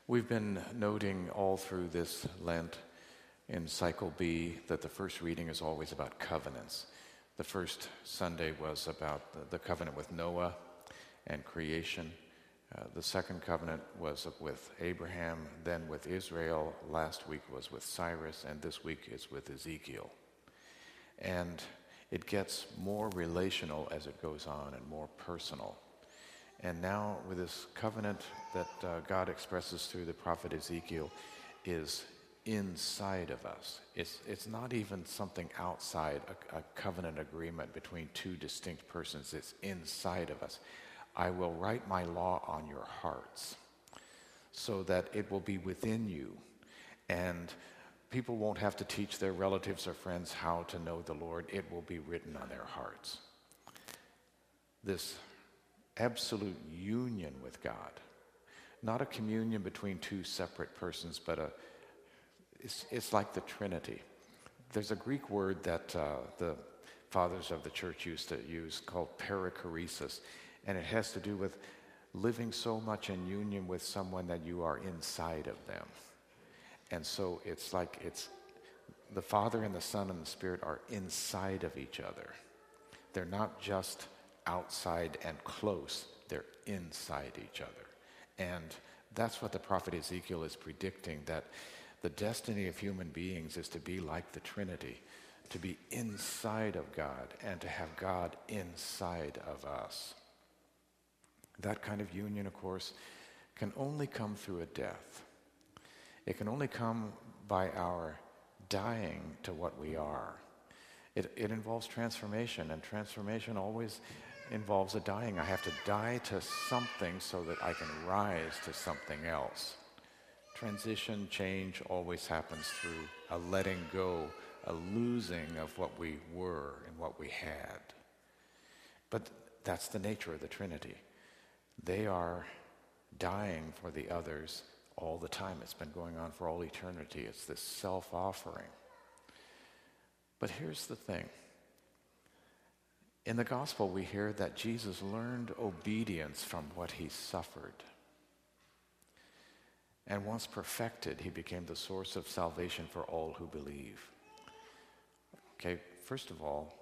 We've been noting all through this Lent in Cycle B that the first reading is always about covenants. The first Sunday was about the covenant with Noah and creation. The second covenant was with Abraham, then with Israel. Last week was with Cyrus, and this week is with Ezekiel. And it gets more relational as it goes on and more personal. And now with this covenant that God expresses through the prophet Ezekiel is inside of us. It's not even something outside, a covenant agreement between two distinct persons. It's inside of us. I will write my law on your hearts so that it will be within you. And people won't have to teach their relatives or friends how to know the Lord. It will be written on their hearts. This absolute union with God, not a communion between two separate persons, but it's like the Trinity. There's a Greek word that the fathers of the church used to use called perichoresis, and it has to do with living so much in union with someone that you are inside of them. And so it's like the Father and the Son and the Spirit are inside of each other. They're not just outside and close, they're inside each other. And that's what the prophet Ezekiel is predicting, that the destiny of human beings is to be like the Trinity, to be inside of God and to have God inside of us. That kind of union, of course, can only come through a death. It can only come by our dying to what we are. It involves transformation, and transformation always involves a dying. I have to die to something so that I can rise to something else. Transition, change always happens through a letting go, a losing of what we were and what we had. But that's the nature of the Trinity. They are dying for the others all the time. It's been going on for all eternity. It's this self-offering. But here's the thing. In the gospel, we hear that Jesus learned obedience from what he suffered. And once perfected, he became the source of salvation for all who believe. Okay, first of all,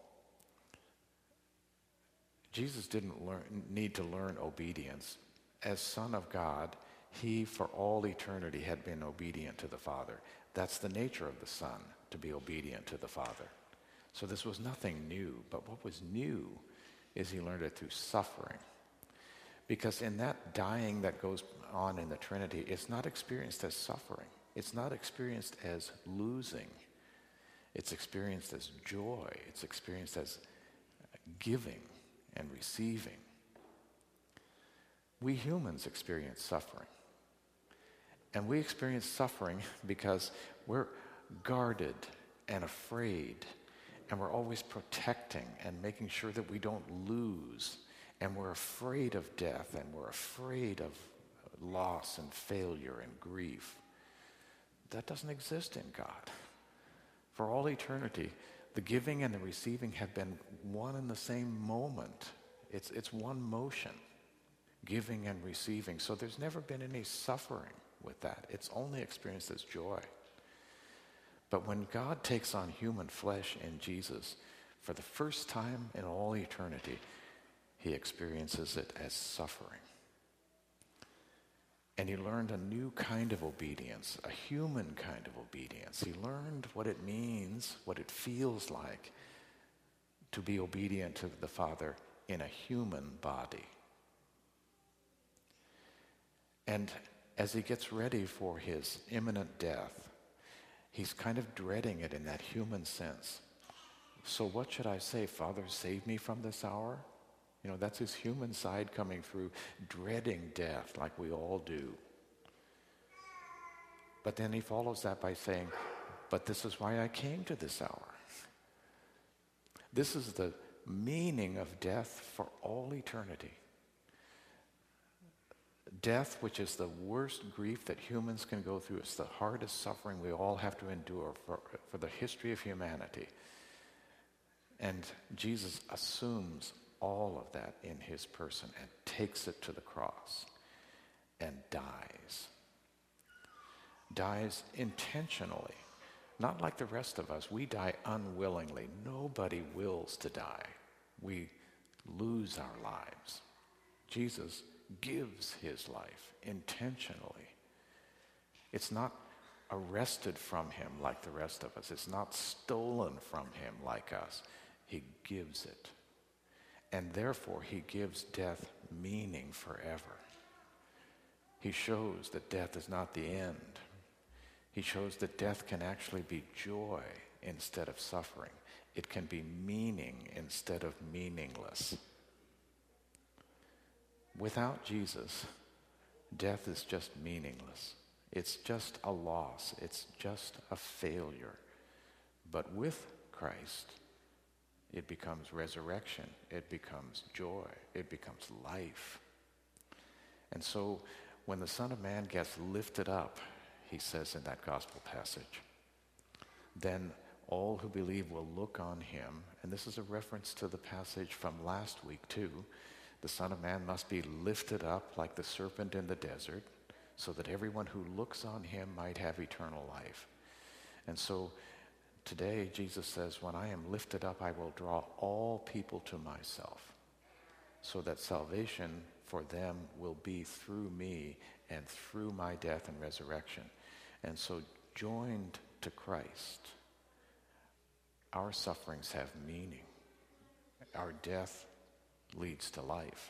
Jesus didn't need to learn obedience. As Son of God, he for all eternity had been obedient to the Father. That's the nature of the Son, to be obedient to the Father. So this was nothing new, but what was new is he learned it through suffering. Because in that dying that goes on in the Trinity, it's not experienced as suffering. It's not experienced as losing. It's experienced as joy. It's experienced as giving and receiving. We humans experience suffering. And we experience suffering because we're guarded and afraid, and we're always protecting and making sure that we don't lose. And we're afraid of death, and we're afraid of loss and failure and grief. That doesn't exist in God. For all eternity, the giving and the receiving have been one and the same moment. It's one motion, giving and receiving. So there's never been any suffering with that. It's only experienced as joy. But when God takes on human flesh in Jesus, for the first time in all eternity, he experiences it as suffering. And he learned a new kind of obedience, a human kind of obedience. He learned what it means, what it feels like to be obedient to the Father in a human body. And as he gets ready for his imminent death, he's kind of dreading it in that human sense. So what should I say? Father, save me from this hour? You know, that's his human side coming through, dreading death like we all do. But then he follows that by saying, but this is why I came to this hour. This is the meaning of death for all eternity. Death, which is the worst grief that humans can go through. It's the hardest suffering we all have to endure for the history of humanity. And Jesus assumes all of that in his person and takes it to the cross and dies. dies intentionally. Not like the rest of us. We die unwillingly. Nobody wills to die. We lose our lives. Jesus gives his life intentionally. It's not arrested from him like the rest of us. It's not stolen from him like us. He gives it. And therefore, he gives death meaning forever. He shows that death is not the end. He shows that death can actually be joy instead of suffering. It can be meaning instead of meaningless. Without Jesus, death is just meaningless. It's just a loss. It's just a failure. But with Christ, it becomes resurrection. It becomes joy. It becomes life. And so when the Son of Man gets lifted up, he says in that gospel passage, then all who believe will look on him. And this is a reference to the passage from last week too. The Son of Man must be lifted up like the serpent in the desert, so that everyone who looks on him might have eternal life. And so today Jesus says, when I am lifted up, I will draw all people to myself, so that salvation for them will be through me and through my death and resurrection. And so joined to Christ, our sufferings have meaning. Our death leads to life.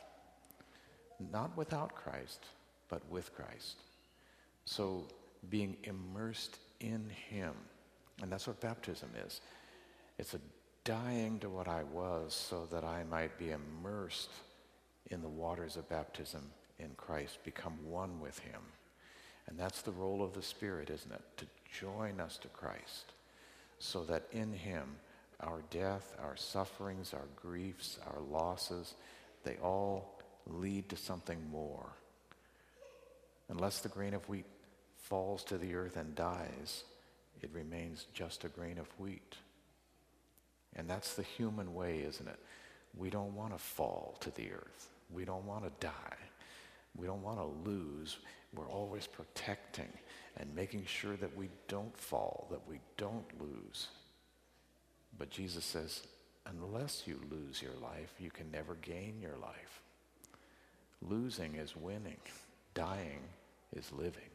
Not without Christ, but with Christ. So being immersed in him, and that's what baptism is. It's a dying to what I was so that I might be immersed in the waters of baptism in Christ, become one with him. And that's the role of the Spirit, isn't it? To join us to Christ, so that in him our death, our sufferings, our griefs, our losses, they all lead to something more. Unless the grain of wheat falls to the earth and dies, it remains just a grain of wheat. And that's the human way, isn't it? We don't want to fall to the earth. We don't want to die. We don't want to lose. We're always protecting and making sure that we don't fall, that we don't lose. But Jesus says, unless you lose your life, you can never gain your life. Losing is winning. Dying is living.